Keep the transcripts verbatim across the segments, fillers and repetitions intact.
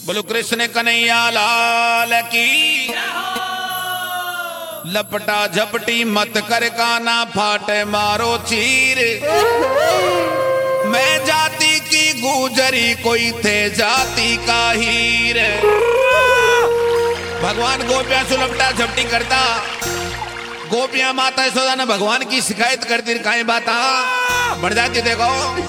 बोलो कृष्ण कन्हैया लाल की। लपटा झपटी मत कर काना फाटे मारो चीर। मैं जाति की गुजरी कोई थे जाति का हीर। भगवान गोपियां से लपटा झपटी करता। गोपियां माता यशोदा ने भगवान की शिकायत करती काई बात बढ़ जाती। देखो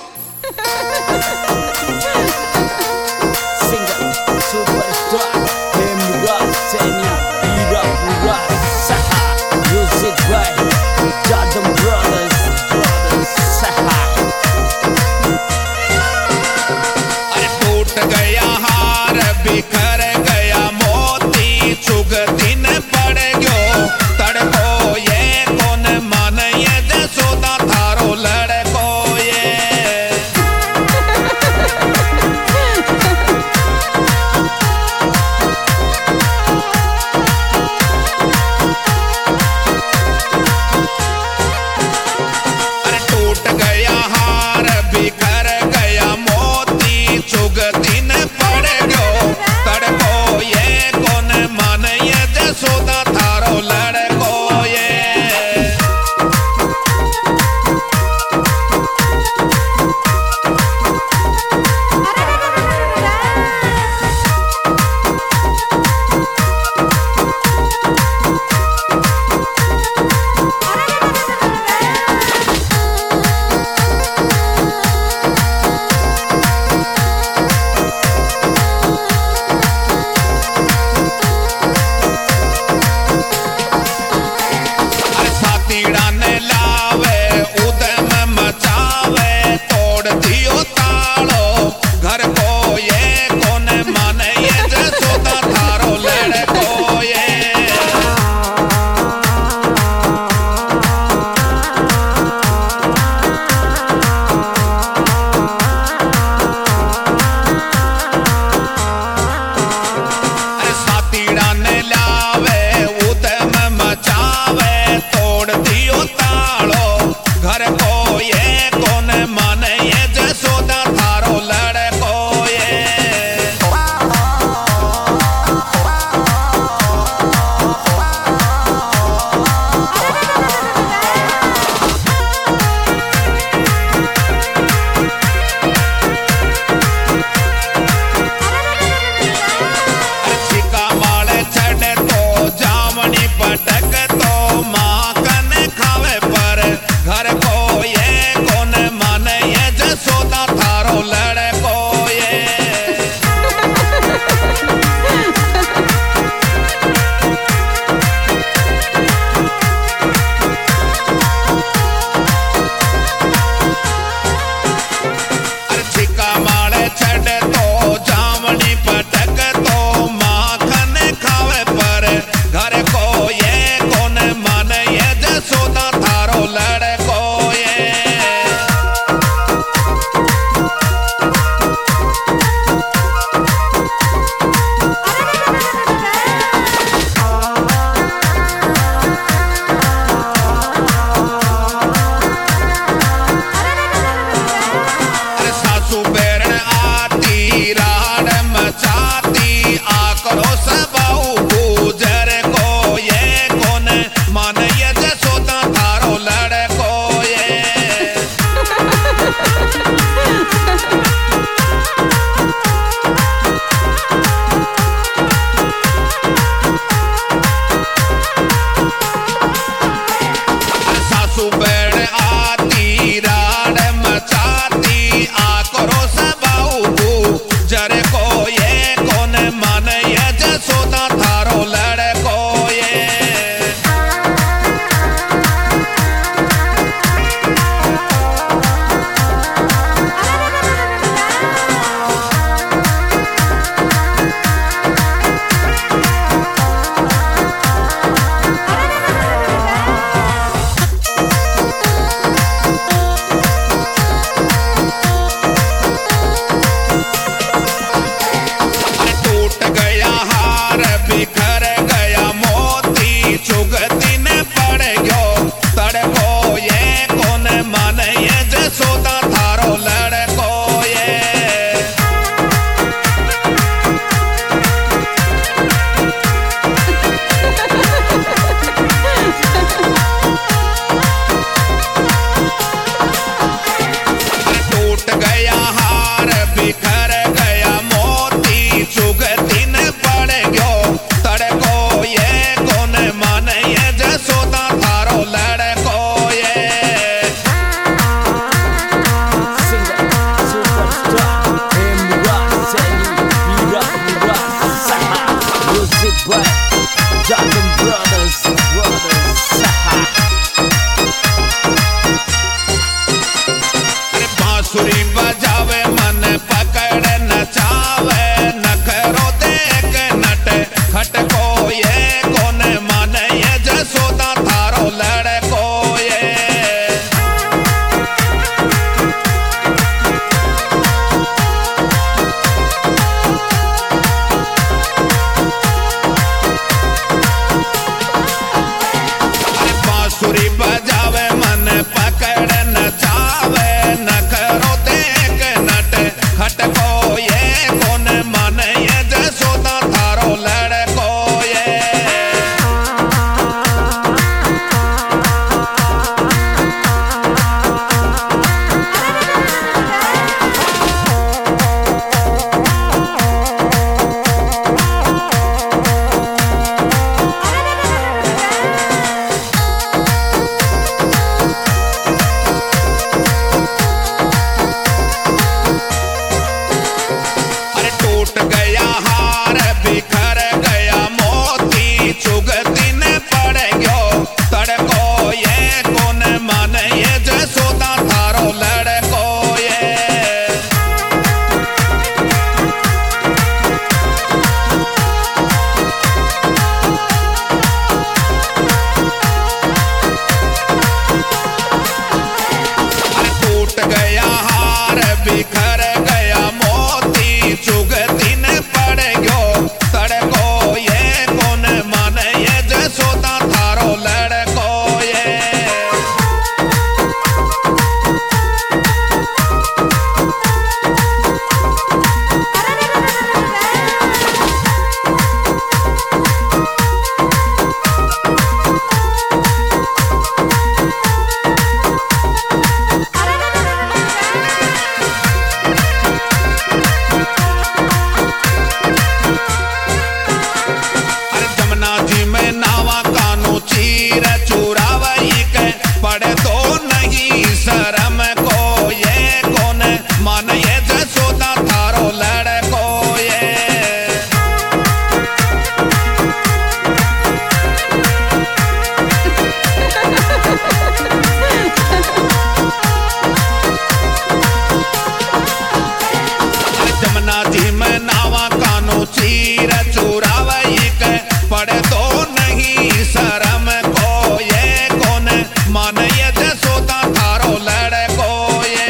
अरे टूट गया हार बिखर गया मोती चुग दिन पड़ गयो तड़को ये कौन मान ये जसोदा थारो लड़को ये। अरे टूट गया हार बिखर गया मोती चुग दिन पड़ गयो तड़को ये कौन मान ये जसोदा थारो लड़को ये। अरे सातीड़ा ने लावे उदम मचावे तोड़ दियो तालो घर को ये कौन माने ये जसोदा थारो लड़को ये। अरे सातीड़ा ने लावे उदम मचावे तोड़ दियो तालो घर को ये कौन माने ये जसोदा थारो लड़को ये। अरे छिका माले चढ़े तो जामनी पटक तो माँ कन खावे पर घर को ये कौन माने ये जसोदा थारो लड़को ये। अरे छिका माले चढ़े तो जामनी पटक तो माखन खावे पर घर को ये कौन माने ये जसोदा थारो लड़को ये। अरे सासू बेरन आती राड मचाती आकरो सबाऊ गुजर को ये कौन मान ये जसोदा थारो लड़को ये। अरे सासू बेरन आती राड मचाती आकरो सबाऊ गुजर को ये कौन मान ये जसोदा थारो लड़को ये। टूट गया हार बिखर गया मोती चुगती ने पड़ गयो तड़को ये कौन मन ये जसोदा थारो लड़को ये। टूट गया हार बिखर गया मोती चुगती ने पड़ गयो तड़को ये कौन मन ये जसोदा थारो लड़को ये। चीर चुरावई के पड़े तो नहीं शर्म को ये कौन मन ये जसोदा थारो लड़को ये। जमुना जी में नावा कानू चीर चुरावई के पड़े तो नहीं शर्म को ये कौन मन ये जसोदा थारो लड़को ये।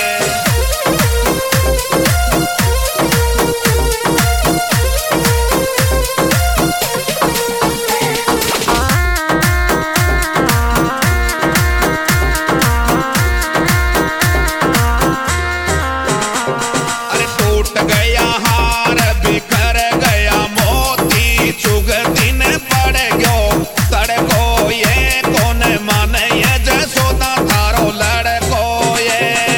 अरे टूट गया हार बिखर गया मोती चुगती ने पड़ गयो तड़को ये कौन मन ये जसोदा थारो लड़को ये।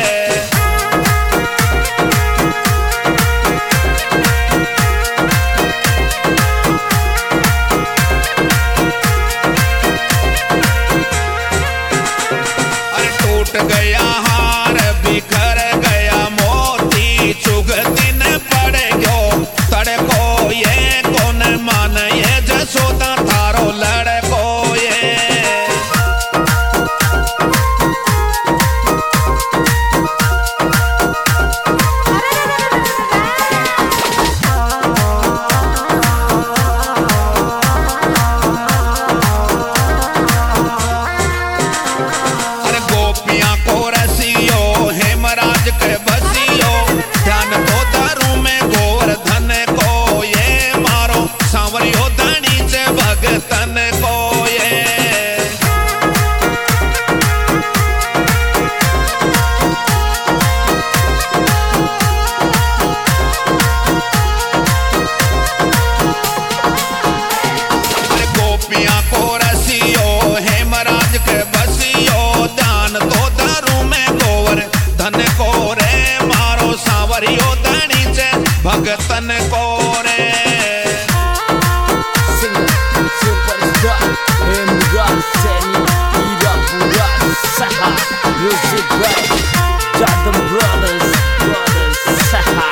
अरे टूट गया हार बिखर गया मोती चुगती ने पड़ गयो तड़को ये कौन मन ये जसोदा थारो लड़को ये। अरे गोपियां को रसियो हेमराज के बसियो ध्यान तो दारू में गोवर्धन को ये मारो सांवरियो धनी से भगतन को ये। अरे गोपियां को रसियो हेमराज के बसियो ध्यान तो दारू में गोवर्धन को रे मारो सांवरियो धनी से भगतन को रे। Music right, Jordan Brothers, Brothers, Saha.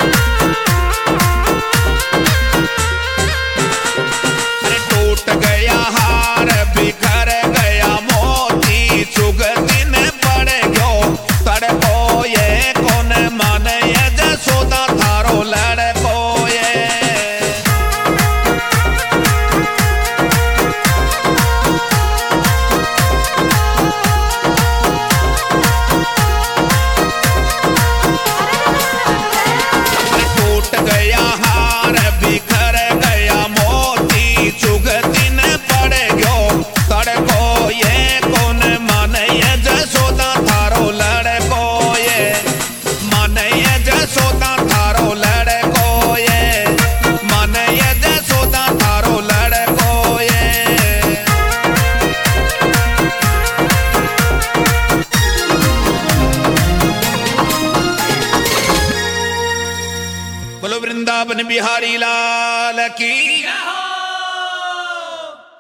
अरे टूट गया हार बिखर गया मोती चुगती ने पड़ गयो तड़को ये कौन मन ये जसोदा थारो लड़को ये। टूट गया हार बिखर गया मोती चुगती ने पड़ गयो तड़को ये कौन मन ये जसोदा थारो लड़को ये। मन ये जसोदा थारो लड़को ये। मन ये जसोदा थारो लड़को ये। बोलो वृंदावन बिहारी लाल की।